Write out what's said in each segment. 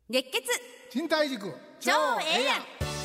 熱血賃貸塾超ええやん。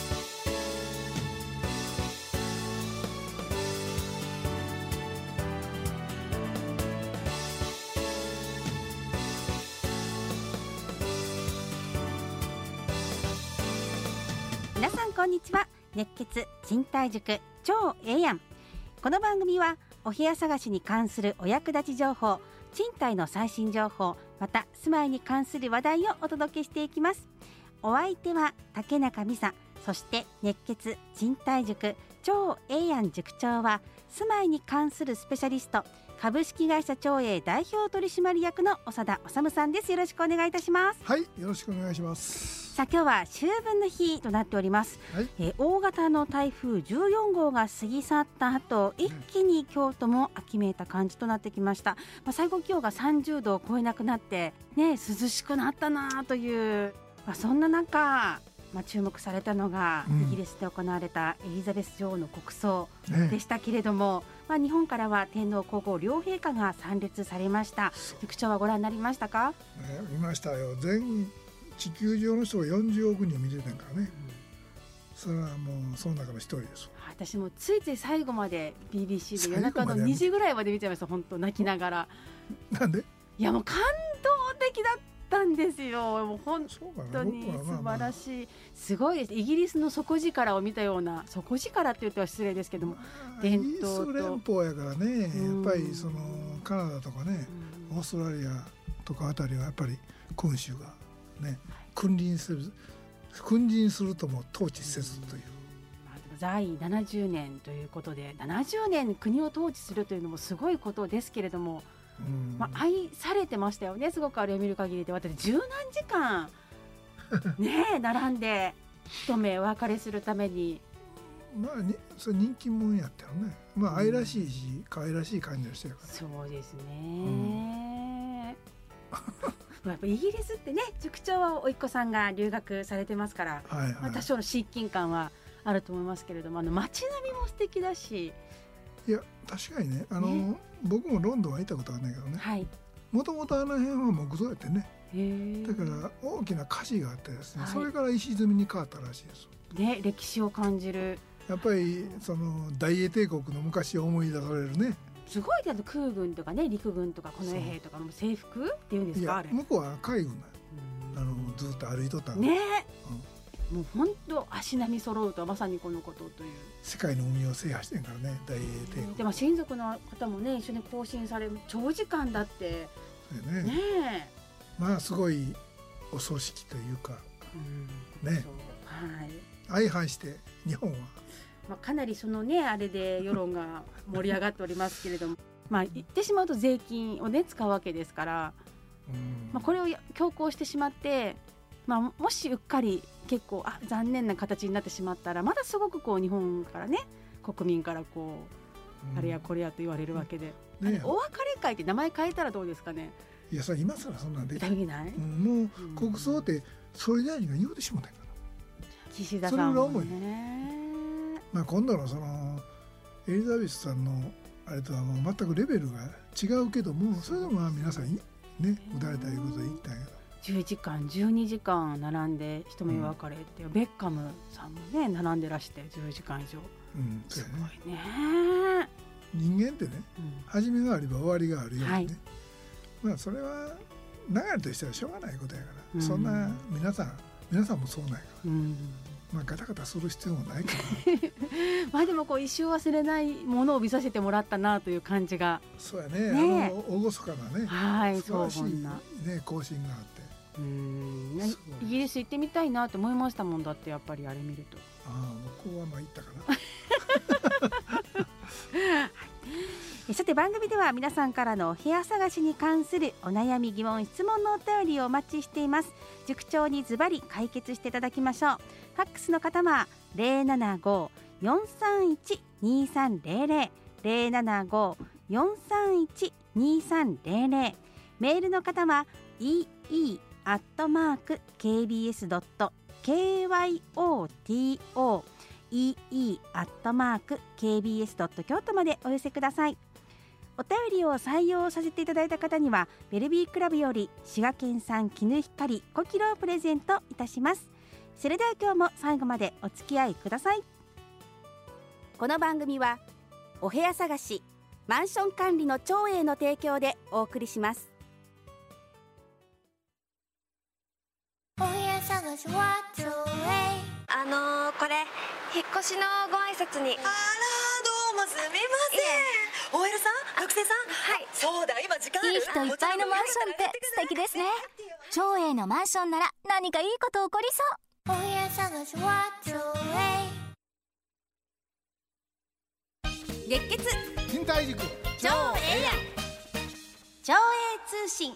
皆さんこんにちは。熱血賃貸塾超ええやん。この番組はお部屋探しに関するお役立ち情報、賃貸の最新情報、また住まいに関する話題をお届けしていきます。お相手は竹中美沙、そして熱血賃貸塾超ええやん塾長は住まいに関するスペシャリスト、株式会社超え代表取締役の長田治さんです。よろしくお願いいたします。 はい、よろしくお願いします。 さあ今日は秋分の日となっております、 はい、 大型の台風14号が過ぎ去った後、一気に京都も秋めいた感じとなってきました。最高気温が30度を超えなくなって、涼しくなったなという、そんな中、注目されたのが、イギリスで行われたエリザベス女王の国葬でしたけれども、日本からは天皇皇后両陛下が参列されました。局長はご覧になりましたか？ 見ましたよ。全地球上の人が40億人見てたからね、それはもうその中の一人です。 私もついつい最後まで BBC で夜中の2時ぐらいまで見ちゃいました。本当泣きながら。 なんで？ いやもう感動的だったんですよ。もう本当に素晴らしい、すごいです。イギリスの底力を見たような、底力って言っては失礼ですけども、伝統とイギリス連邦やからね、やっぱりそのカナダとかね、オーストラリアとかあたりはやっぱり君主がね、君臨するとも統治せずという、 在位70年ということで、70年国を統治するというのもすごいことですけれども、愛されてましたよね。すごくあれを見る限りで、私十何時間ね並んで一目お別れするためにそれ人気者やったよね。愛らしいし可愛らしい感じの人やから、 そうですね、やっぱイギリスってね、塾長はおいっ子さんが留学されてますから、多少の親近感はあると思いますけれども、街並みも素敵だし。 いや確かにね、僕もロンドンは行ったことはないけどね、もともとあの辺は木造やってね、だから大きな歌詞があってですね、それから石積みに変わったらしいです、 歴史を感じる。 やっぱりその大英帝国の昔を思い出されるね。すごいだと空軍とかね、陸軍とか近衛兵とかの制服っていうんですか？あれ向こうは海軍だよ。ずっと歩いとったのね、もう本当足並み揃うとはまさにこのことという。 世界の海を制覇してんからね、大英帝国。 で親族の方もね一緒に行進される、長時間だってね、 すごいお葬式というか、ね、相反して日本は、 かなりそのねあれで世論が盛り上がっておりますけれども言ってしまうと税金をね使うわけですから、これを強行してしまって、もしうっかり結構残念な形になってしまったら、まだすごく日本からね、国民からあれやこれやと言われるわけで、お別れ会って名前変えたらどうですかね。 いや今更そんなんできない、 もう国葬って総理大臣が言うてしまったんやから、 岸田さんもね、 それぐらい重い。今度のそのエリザベスさんのあれとは全くレベルが違うけども、それでも皆さんね打たれたいうことで言ったんやけど、 10時間12時間並んで一目別れって、ベッカムさんもね並んでらして10時間以上、すごいね。 人間ってね、始めがあれば終わりがあるようにね、それは流れとしてはしょうがないことやから、そんな皆さんもそうなんやから、ガタガタする必要もないからでも一生忘れないものを見させてもらったなという感じが。 そうやね、厳かなね、素晴らしい行進があって、 イギリス行ってみたいなと思いましたもん。だってやっぱりあれ見ると、 僕は行ったかなさて番組では皆さんからのお部屋探しに関するお悩み疑問質問のお便りをお待ちしています。塾長にズバリ解決していただきましょう。ファックスの方は 075-431-2300 075-431-2300、 メールの方は ee@kbs.kyoto ee@kbs.京都までお寄せください。 お便りを採用させていただいた方にはベルビークラブより滋賀県産絹ひかり5キロをプレゼントいたします。それでは今日も最後までお付き合いください。この番組はお部屋探しマンション管理の長英の提供でお送りします。 お部屋探しは長英。 これ引っ越しのご挨拶に。 あら、どうもすみません。OL さん、学生さん。 はい。 そうだ、今時間ある。 いい人いっぱいのマンションって素敵ですね。長英のマンションなら何かいいこと起こりそう。お部屋探しは長英。 熱血賃貸塾長英や長英通信。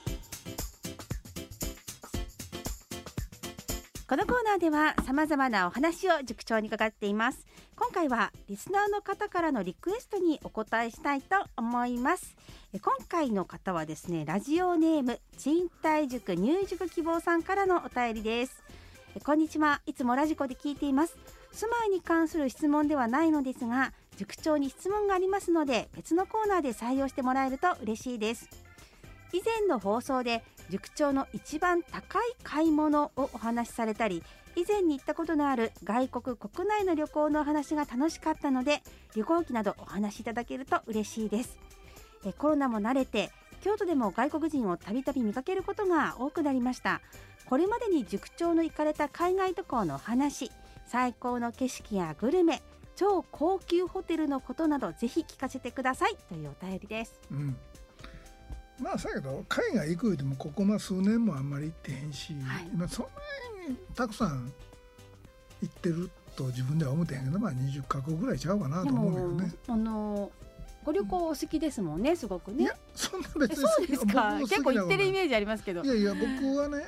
このコーナーではさまざまなお話を塾長に伺っています。今回はリスナーの方からのリクエストにお答えしたいと思います。今回の方はですね、ラジオネーム賃貸塾入塾希望さんからのお便りです。こんにちは、いつもラジコで聞いています。住まいに関する質問ではないのですが、塾長に質問がありますので別のコーナーで採用してもらえると嬉しいです。以前の放送で塾長の一番高い買い物をお話しされたり、以前に行ったことのある外国国内の旅行のお話が楽しかったので、旅行記などお話しいただけると嬉しいです。コロナも慣れて京都でも外国人をたびたび見かけることが多くなりました。これまでに塾長の行かれた海外渡航の話、最高の景色やグルメ、超高級ホテルのことなどぜひ聞かせてくださいというお便りです。 まあそうやけど海外行くよりもここ数年もあんまり行ってへんし、そんなにたくさん行ってると自分では思ってへんけど、20カ国ぐらいちゃうかなと思うけどね。 ご旅行お好きですもんね、すごくね。 いや、そんな別にそうですか。結構行ってるイメージありますけど。 いや僕はね、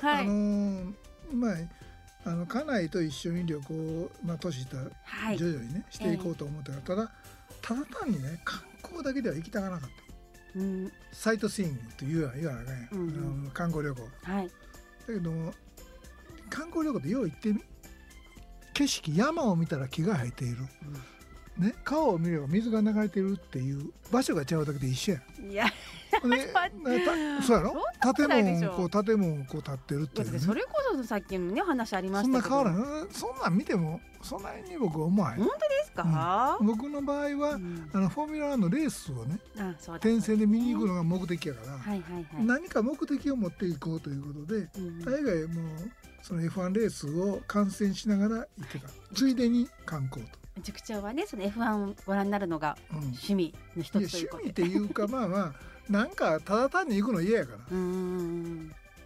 家内と一緒に旅行、年下徐々にねしていこうと思ったから、ただ単にね観光だけでは行きたがなかった。サイトシーイングと言わなあかんやん、観光旅行、だけど観光旅行ってよう行ってみ、景色、山を見たら木が生えている、川を見れば水が流れているっていう場所が違うだけで一緒やん。いやそうやろ、建物を建ってるっていうね。 それこそさっきのね話ありましたけど、 そんな変わらない。そんなん見てもそんなに僕は思わへん。 本当ですか？ 僕の場合は、フォーミュラーのレースをね、転戦で見に行くのが目的やから、何か目的を持っていこうということで、大概もうその F1 レースを観戦しながら行ってた。ついでに観光と。 塾長はね、その F1 をご覧になるのが趣味の一つということで。 趣味っていうかなんかただ単に行くの嫌やから、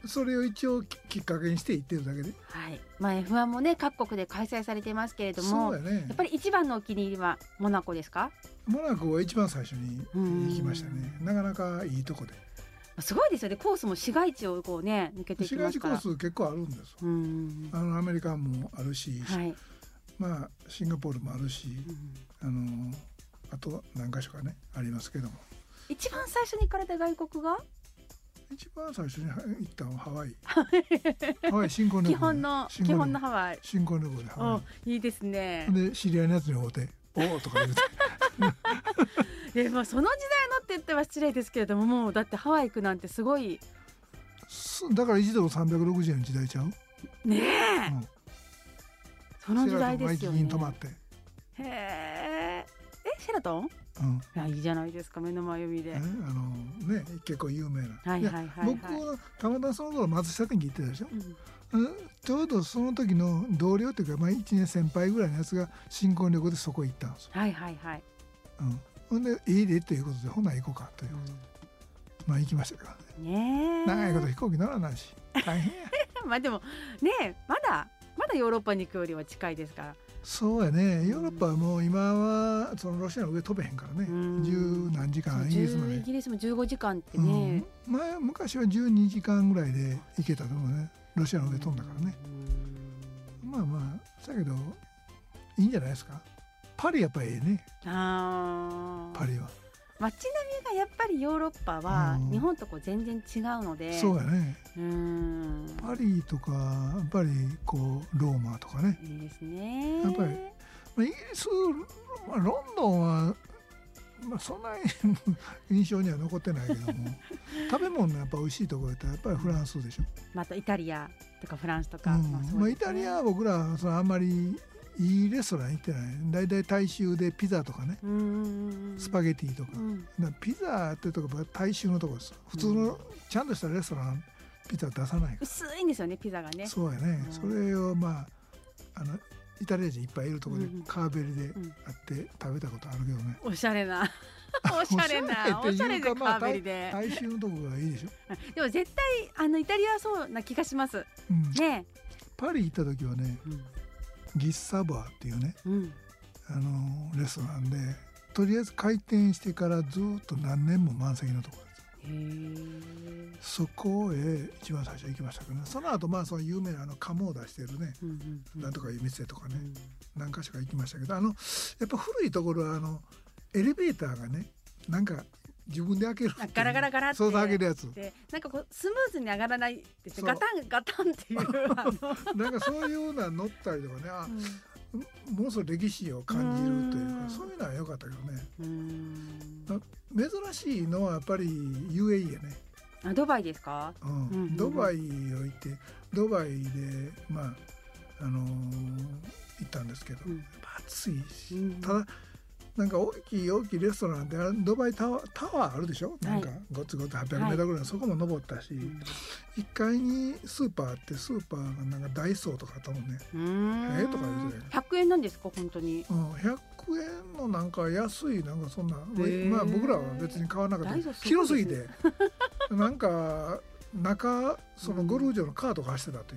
それを一応きっかけにして行ってるだけで。 F1 もね各国で開催されていますけれども、やっぱり一番のお気に入りはモナコですか？ モナコは一番最初に行きましたね。なかなかいいとこで。 すごいですよね。コースも市街地を抜けていきますから。 市街地コース結構あるんです。アメリカもあるし、シンガポールもあるし、あと何か所かねありますけども。 一番最初に行かれた外国が？ 一番最初に行ったのはハワイ。ハワイ新婚旅行。 基本のハワイ。 新婚旅行でハワイ。いいですね。 で知り合いのやつに会うて、おーとか言うて。 その時代のって言っては失礼ですけれども、もうだってハワイ行くなんてすごい。 だから1ドル360円の時代ちゃう？ねえ。その時代ですよね。 ワイキキに泊まって。 シェラトン？いいじゃないですか、目の前海で。 結構有名な。僕はたまたまその頃松下店に行ってたでしょ。ちょうどその時の同僚というか、1年先輩ぐらいのやつが新婚旅行でそこ行ったんですよ。ほんでいいでということで、ほな行こうかということで、行きましたからね。長いこと飛行機乗らないし大変や。 でもね、まだヨーロッパに行くよりは近いですから。 そうやね。ヨーロッパはもう今はそのロシアの上飛べへんからね。10何時間、イギリスまで。イギリスも15時間ってね。 昔は12時間ぐらいで行けたと思うね。ロシアの上飛んだからね。だけどいいんじゃないですか。パリやっぱりね。パリは。 街並みがやっぱりヨーロッパは日本と全然違うので。 そうやね。パリとかやっぱりローマとかね。 いいですね。 やっぱりイギリス、ロンドンはそんな印象には残ってないけども食べ物のやっぱ美味しいところってやっぱりフランスでしょ。 またイタリアとかフランスとか、 イタリアは僕らはあんまりいいレストラン行ってない。だいたい大衆でピザとかね、スパゲティとか、ピザってとこは大衆のところです。普通のちゃんとしたレストランピザ出さないから。 薄いんですよね、ピザがね。 そうやね、それをイタリア人いっぱいいるところでカーベリであって食べたことあるけどね。 おしゃれなおしゃれでカーベリで大衆のとこがいいでしょ。 でも絶対イタリアはそうな気がします、ね。 パリ行った時はね、ギッサバーっていうね、レストランでとりあえず開店してからずっと何年も満席のところです。そこへ一番最初行きましたけどね。その後その有名な鴨を出してるね、なんとかいう店とかね、何か所か行きましたけど、やっぱ古いところはエレベーターがね、なんか自分で開けるガラガラガラってそう開けるやつで、なんかこうスムーズに上がらないってガタンガタンっていうなんかそういうの乗ったりとかね、ものすごい歴史を感じるというか、そういうのは良かったけどね。珍しいのはやっぱり UAE やね。 ドバイですか？ ドバイを行って、ドバイで行ったんですけど、やっぱ暑いし、ただなんか大きいレストランでドバイタワーあるでしょ、なんかごつごつ800メートルぐらい、そこも登ったし、1階にスーパーあって、スーパーがなんかダイソーとかあったもんね。とか言うて 100円なんですか本当に。 100円のなんか安い、なんかそんな、僕らは別に買わなかった。広すぎてなんか中そのゴルフ場のカートが走ってたという。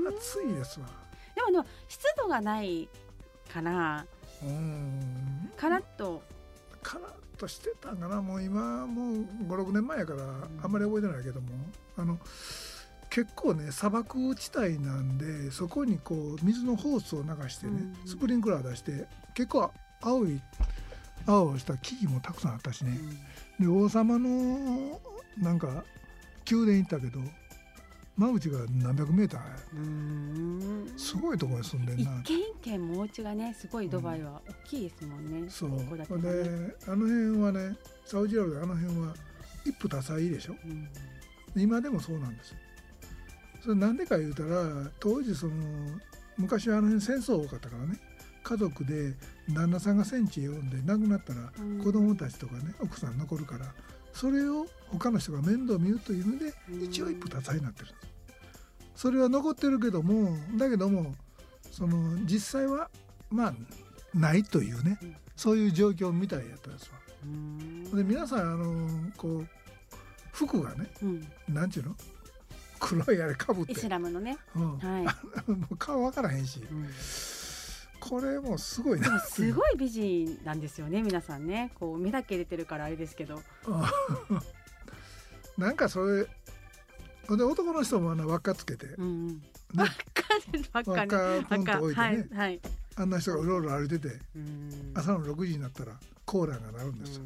暑いですわ。 でも湿度がないからカラッとしてたんかな。 もう今もう 5,6 年前やからあんまり覚えてないけども、結構ね砂漠地帯なんで、そこにこう水のホースを流してね、スプリンクラー出して、結構青をした木々もたくさんあったしね、で王様のなんか宮殿行ったけど、間口が何百メーター、すごいところに住んでんな。 一軒一軒もお家がね、すごいドバイは大きいですもんね。 そうで、辺はね、サウジアラビア辺は一夫多妻でしょ、今でもそうなんですよ。それなんでか言うたら、当時昔は辺戦争多かったからね、家族で旦那さんが戦地へ呼んで亡くなったら、子供たちとかね、奥さん残るから、それを他の人が面倒見るというので、一応一夫多妻になってるんです。それは残ってるけども、だけども実際はないというね、そういう状況みたいやったんですわ。で皆さんこう服がね、なんちゅうの、黒いあれかぶって、 イスラムのね、もう顔分からへんし、これもすごいな。 すごい美人なんですよね、皆さんね。こう目だけ出てるからあれですけどなんかそれで男の人も輪っかつけて、 輪っかポンと置いてね、あんな人がうろうろ歩いてて、朝の6時になったらコーラが鳴るんですよ。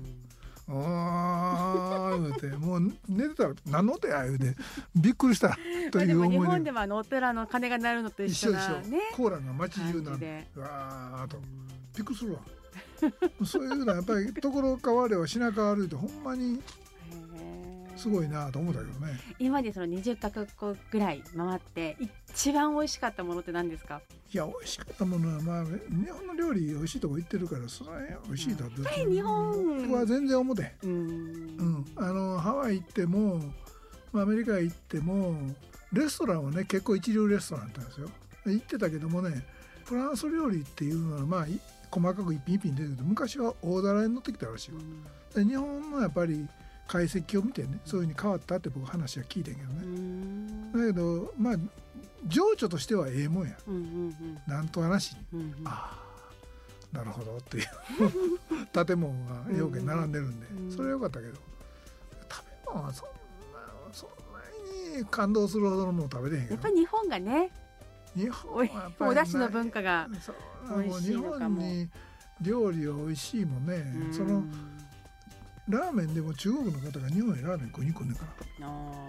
言うて、もう寝てたら何の音や言うてびっくりしたという思いで。 日本でもお寺の鐘が鳴るのと一緒なね、 コーラが街中なんで、わーとびっくりするわそういうのはやっぱりところ変われば品変わるってほんまにすごいなと思ったけどね。 今までその20カ国ぐらい回って一番美味しかったものって何ですか？ いや、美味しかったものは日本の料理美味しいとこ行ってるから、それは美味しいとは別に日本は全然思ってハワイ行ってもアメリカ行ってもレストランはね、結構一流レストランだったんですよ。行ってたけどもね、フランス料理っていうのは細かく一品一品出てるけど、昔は大皿に乗ってきたらしいよ。で日本のやっぱり解析を見てね、そういう風に変わったって僕話は聞いてんけどね。だけど情緒としてはええもんや、なんと話に、なるほどっていう建物がよく並んでるんで、それはよかったけど、食べ物はそんなに感動するほどのもの食べれへんけど、 やっぱり日本がね、 日本はやっぱりお出汁の文化が美味しいのかも。 日本に料理は美味しいもんね。ラーメンでも中国の方が日本にラーメン食いに来るんだから、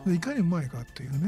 いかにうまいかっていうね。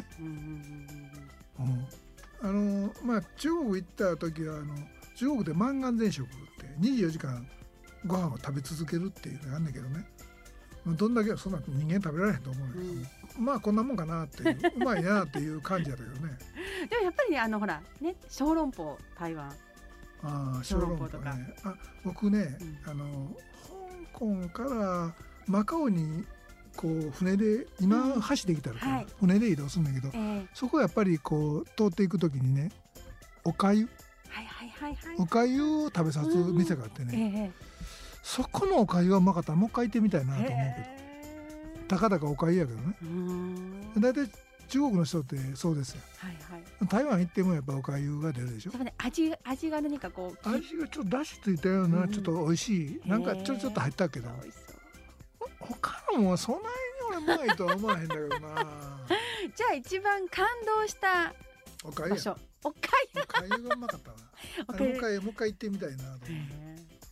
中国行った時は中国で満願全食って24時間ご飯を食べ続けるっていうのがあんねんけどね、どんだけそんな人間食べられへんと思うんだけど、まあこんなもんかなっていううまいなっていう感じだったけどね。 でもやっぱりねほらね小籠包台湾小籠包とかね。僕ね、香港からマカオにこう船で今橋できたら、船で移動するんだけど、そこやっぱりこう通っていくときにねおかゆ、おかゆを食べさす店があってね、そこのおかゆがうまかったらもう一回行ってみたいなと思うけど、たかだかおかゆやけどね。だいたい中国の人ってそうですよ。台湾行ってもやっぱおかゆが出るでしょ。 味が何かこう味がちょっと出汁ついたような、ちょっと美味しいなんかちょっと入ったけど、他のもそんなに俺うまいとは思わへんだけどな。 じゃあ一番感動したおかゆ場所、おかゆがうまかったな。もう一回行ってみたいなと思って。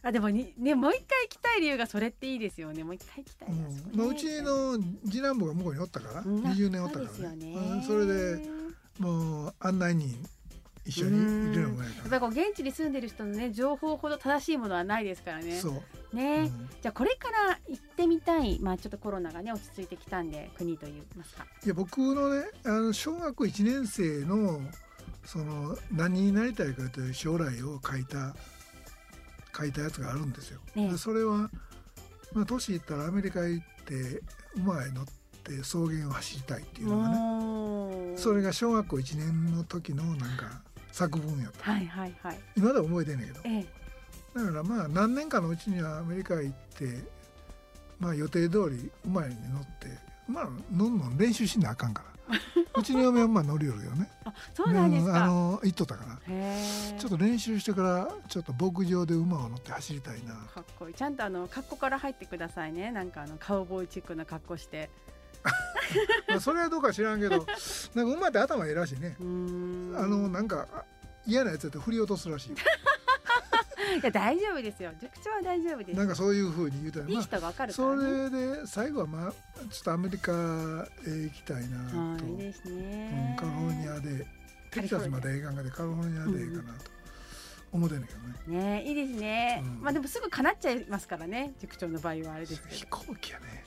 でもねもう一回行きたい理由がそれっていいですよね。もう一回行きたいな。 うちの次男坊が向こうにおったから、20年おったからね。それでもう案内人一緒にいるのもやから。 やっぱりこう現地に住んでる人のね情報ほど正しいものはないですからね。 そうね。じゃあこれから行ってみたい、ちょっとコロナがね落ち着いてきたんで国といいますか。 いや僕のね小学1年生のその何になりたいかという将来を書いたやつがあるんですよ。それは年いったらアメリカ行って馬へ乗って草原を走りたいっていうのがね、それが小学校1年の時のなんか作文やった。今では覚えてんねんけど、だから何年かのうちにはアメリカ行って予定通り馬に乗って乗んの練習しなあかんからうちの嫁は乗るよるよね。 そうなんですか。 行っとったからちょっと練習してからちょっと牧場で馬を乗って走りたいな。 かっこいい。ちゃんと格好から入ってくださいね。なんかカウボーイチックな格好してそれはどうか知らんけどなんか馬って頭いいらしいね。なんか嫌なやつだと振り落とすらしいいや大丈夫ですよ。塾長は大丈夫です。 なんかそういう風に言うたら、 いい人が分かるからね。 それで最後はちょっとアメリカへ行きたいなと。 いいですね。 カリフォルニアでテキサスまで映画でカリフォルニアでいいかなと思ってんだけどね。 ね、いいですね。でもすぐ叶っちゃいますからね。塾長の場合はあれですけど。 飛行機やね。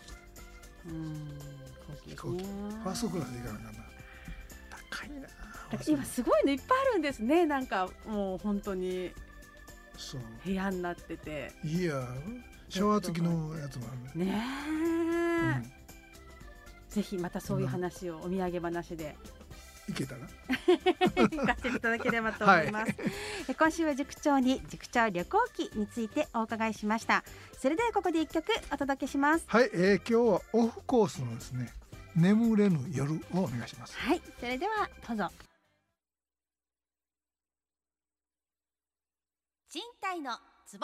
飛行機。 ファーストクラスで行かなかな。高いな。 今すごいのいっぱいあるんですね。なんかもう本当に。部屋になってていやシャワー付きのやつもあるね。 ぜひまたそういう話をお土産話でいけたら聞かせていただければと思います、今週は塾長に塾長旅行記についてお伺いしました。それではここで一曲お届けします。 はい、今日はオフコースのですね眠れぬ夜をお願いします。 はい、それではどうぞ。 賃貸のツボ。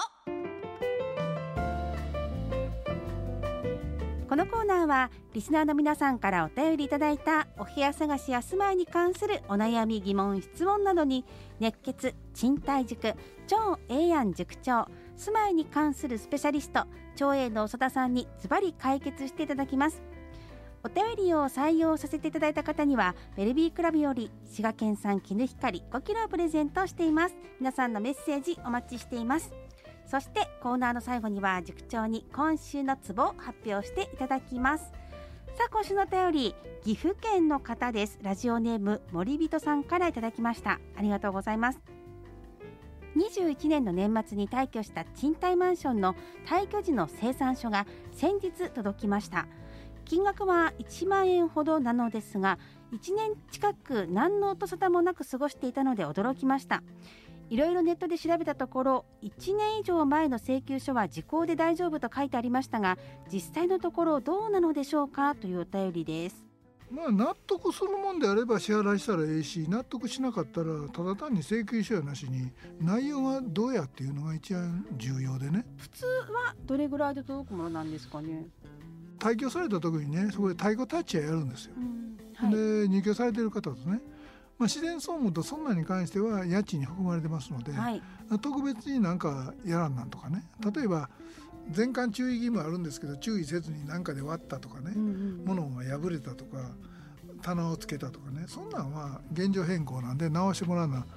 このコーナーはリスナーの皆さんからお便りいただいたお部屋探しや住まいに関するお悩み疑問質問などに熱血賃貸塾超ええやん塾長住まいに関するスペシャリスト超えの長田さんにズバリ解決していただきます。お便りを採用させていただいた方にはベルビークラブより滋賀県産絹ひかり5キロをプレゼントしています。皆さんのメッセージお待ちしています。そしてコーナーの最後には塾長に今週のツボを発表していただきます。さあ今週のお便り岐阜県の方です。ラジオネーム森人さんからいただきました。ありがとうございます。21年の年末に退去した賃貸マンションの退去時の清算書が先日届きました。金額は1万円ほどなのですが1年近く何の音沙汰もなく過ごしていたので驚きました。いろいろネットで調べたところ1年以上前の請求書は時効で大丈夫と書いてありましたが実際のところどうなのでしょうかというお便りです。 納得するもんであれば支払いしたらええし納得しなかったらただ単に請求書やなしに内容はどうやっていうのが一番重要でね。 普通はどれぐらいで届くものなんですかね。 退去された時にねそこで退去タッチやるんですよ、で入居されている方とね、自然損保とそんなに関しては家賃に含まれてますので、特別になんかやらんなんとかね例えば全館注意義務あるんですけど注意せずに何かで割ったとかね、物が破れたとか棚をつけたとかねそんなんは現状変更なんで直してもらわな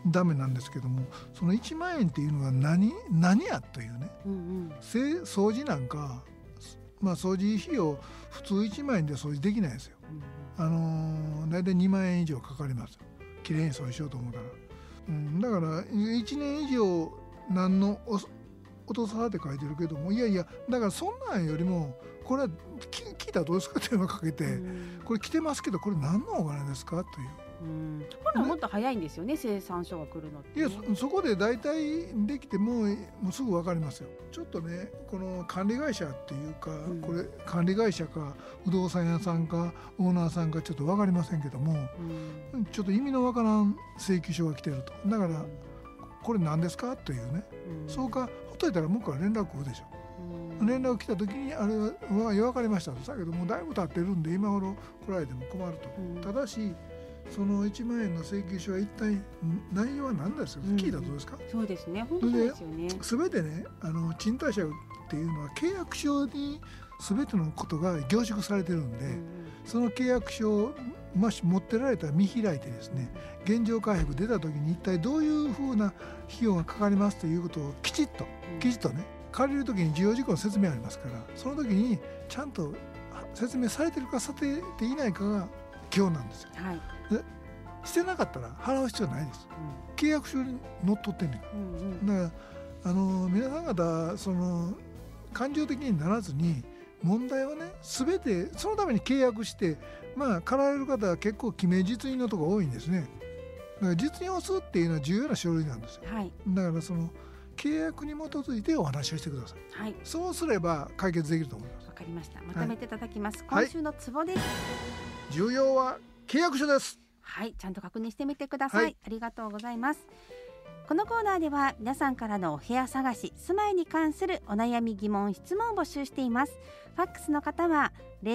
ダメなんですけども、その1万円っていうのは何やというね、掃除なんか、掃除費用普通1万円で掃除できないですよ。だいたい2万円以上かかります。きれいに掃除しようと思ったら、だから1年以上何の音さって書いてるけども、いやだからそんなんよりもこれは聞いたらどうですかっていうのをかけて、これ来てますけどこれ何のお金ですかという。 これはもっと早いんですよね、生産書が来るのって、ね。 いや、そこで大体できてもうすぐ分かりますよ。ちょっとね、この管理会社っていうか、これ管理会社か不動産屋さんかオーナーさんかちょっと分かりませんけども、ちょっと意味の分からん請求書が来てると。だからこれ何ですかというね、そうかほっといたら向こうから連絡来るでしょ。連絡来た時にあれは分かりましたと。だけどもうだいぶ経ってるんで今頃来られても困ると。ただしその1万円の請求書は一体内容は何ですか、聞いたらどうですか。 そうですね、本当ですよね。 全てね、賃貸借っていうのは契約書に全てのことが凝縮されてるんで、その契約書をもし持ってられたら見開いてですね、現状回復出た時に一体どういうふうな費用がかかりますということをきちっとね、借りる時に重要事項の説明ありますから、その時にちゃんと説明されてるかされていないかが基本なんですよ。してなかったら払う必要ないです。契約書にのっとってんねん。だから皆さん方その感情的にならずに、問題はね、全てそのために契約して、借られる方は結構記名実印のところ多いんですね。だから実印をするっていうのは重要な書類なんですよ。だからその契約に基づいてお話をしてください。そうすれば解決できると思います。 わかりました。まとめていただきます。今週のツボです。 重要は契約書です。 ちゃんと確認してみてください。ありがとうございます。このコーナーでは皆さんからのお部屋探し、住まいに関するお悩み疑問質問を募集しています。ファックスの方は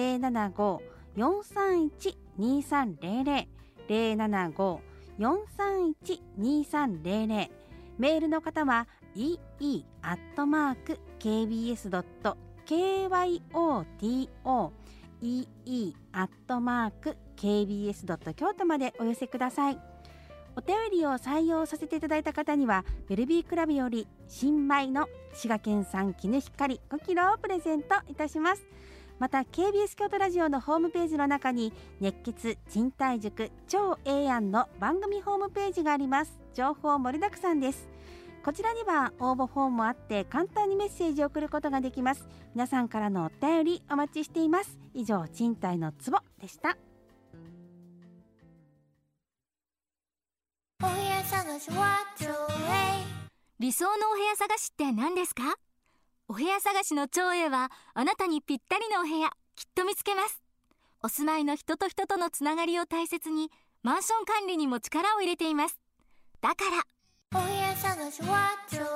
075-431-2300 075-431-2300、メールの方は ee@kbs.kyoto ee@kbs.kyoto までお寄せください。お便りを採用させていただいた方にはベルビークラブより新米の滋賀県産絹ひかり5キロをプレゼントいたします。また KBS 京都ラジオのホームページの中に熱血賃貸塾超ええやんの番組ホームページがあります。情報盛りだくさんです。こちらには応募フォームもあって簡単にメッセージを送ることができます。皆さんからのお便りお待ちしています。以上、賃貸のツボでした。 お部屋探しは理想のお部屋探しって何ですか？お部屋探しの超Aはあなたにぴったりのお部屋きっと見つけます。お住まいの人と人とのつながりを大切にマンション管理にも力を入れています。だからお部屋探しは超A。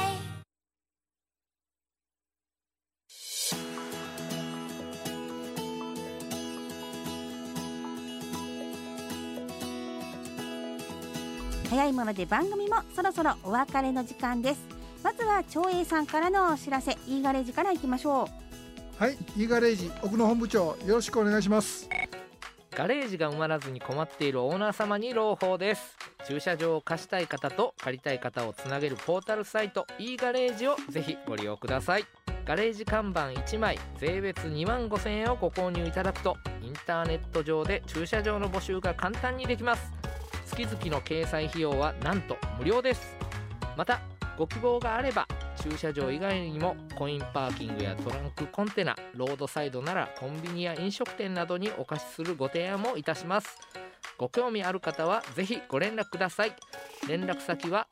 早いもので番組もそろそろお別れの時間です。まずは長英さんからのお知らせ、Eガレージからいきましょう。 はい、Eガレージ奥野本部長、よろしくお願いします。 ガレージが埋まらずに困っているオーナー様に朗報です。駐車場を貸したい方と借りたい方をつなげるポータルサイト Eガレージをぜひご利用ください。ガレージ看板1枚税別25,000円をご購入いただくとインターネット上で駐車場の募集が簡単にできます。月々の掲載費用はなんと無料です。またご希望があれば駐車場以外にもコインパーキングやトランクコンテナ、ロードサイドならコンビニや飲食店などにお貸しするご提案もいたします。ご興味ある方はぜひご連絡ください。連絡先は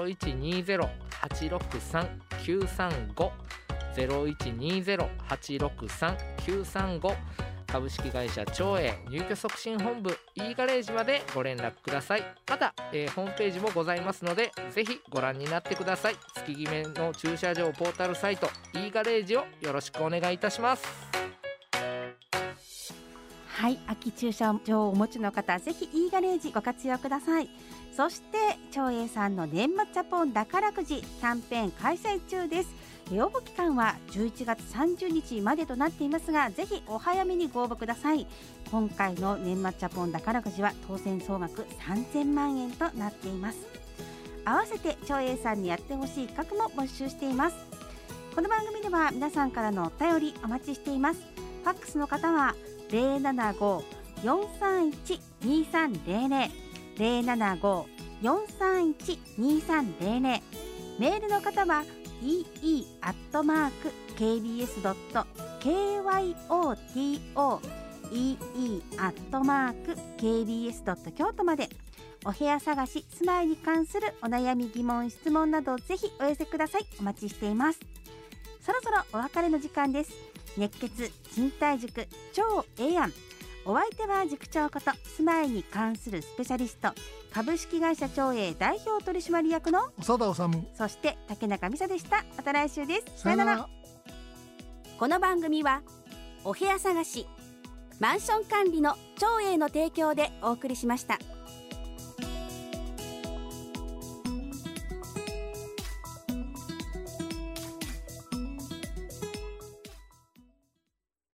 0120-863-935 0120-863-935 株式会社長英入居促進本部 E ガレージまでご連絡ください。また、ホームページもございますのでぜひご覧になってください。月決めの駐車場ポータルサイト E ガレージをよろしくお願いいたします。 はい、秋駐車場をお持ちの方ぜひ E ガレージご活用ください。そして長英さんの年末ジャポン宝くじキャンペーン開催中です。応募期間は11月30日までとなっていますが、ぜひお早めにご応募ください。今回の年末ジャポン宝くじは当選総額3000万円となっています。 合わせて長英さんにやってほしい企画も募集しています。この番組では皆さんからのお便りお待ちしています。ファックスの方は 075-431-2300 075-431-2300 メールの方は ee@kbs.kyoto ee@kbs. 京都までお部屋探し住まいに関するお悩み疑問質問などぜひお寄せください。お待ちしています。そろそろお別れの時間です。熱血賃貸塾超ええやん。お相手は塾長こと住まいに関するスペシャリスト株式会社長英代表取締役の長田治、 そして竹中美沙でした。また来週です。 さよなら。 この番組はお部屋探しマンション管理の長英の提供でお送りしました。